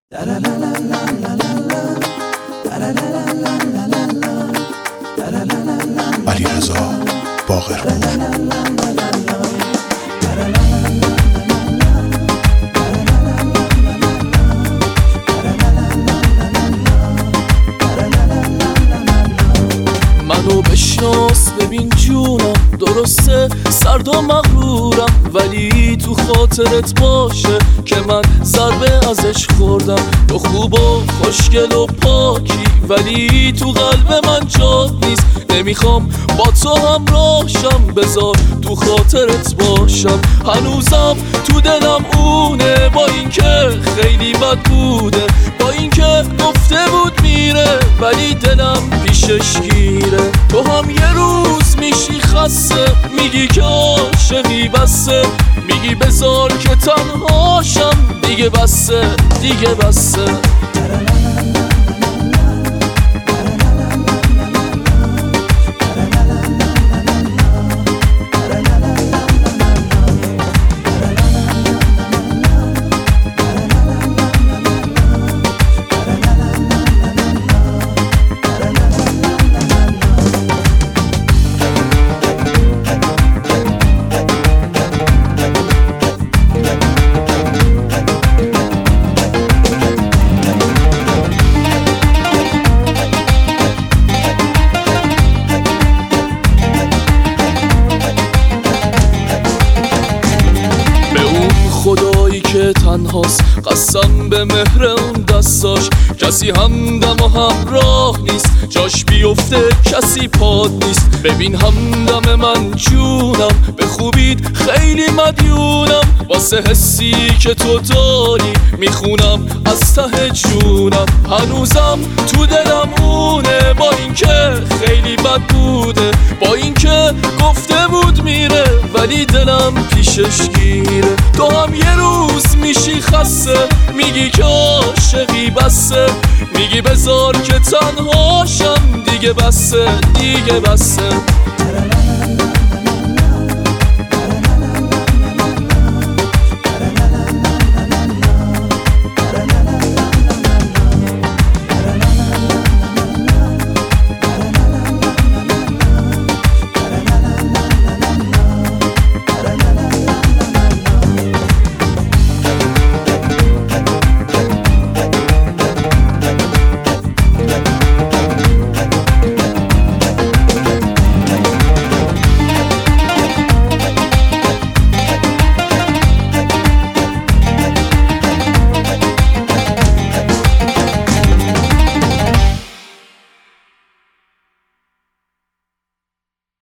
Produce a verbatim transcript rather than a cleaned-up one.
علیرضا باقرپور. منو بشناس ببین جونم، درسته سرد و مغرورم، ولی تو خاطرت باشه که من ضربه ازش خوردم. تو خوب و خوشگل و پاکی، ولی تو قلب من جات نیست. نمیخوام با تو همراهشم، بذار تو خاطرت باشم. هنوزم تو دلم اونه، با اینکه خیلی بد بوده، با اینکه گفته بود میره، ولی دلم پیشش گیره. تو هم یه روز میشی خسته، میگی که عاشقی بسه، میگی بذار که تنهاشم، دیگه بسه دیگه بسه. خدایی که تنهاست، قسم به مهر اون دستاش، کسی همدم و همراه نیست، جاش بیفته کسی پاد نیست. ببین همدم من جونم، به خوبیت خیلی مدیونم، واسه حسی که تو داری میخونم از ته جونم. هنوزم تو دلم اونه، با اینکه خیلی بد بوده، با اینکه گفته بود میره، ولی دلم پیشش گیره. تو هم یه روز میشی خسته، میگی که عاشقی بسه، میگی بذار که تنهاشم، دیگه بسه دیگه بسه.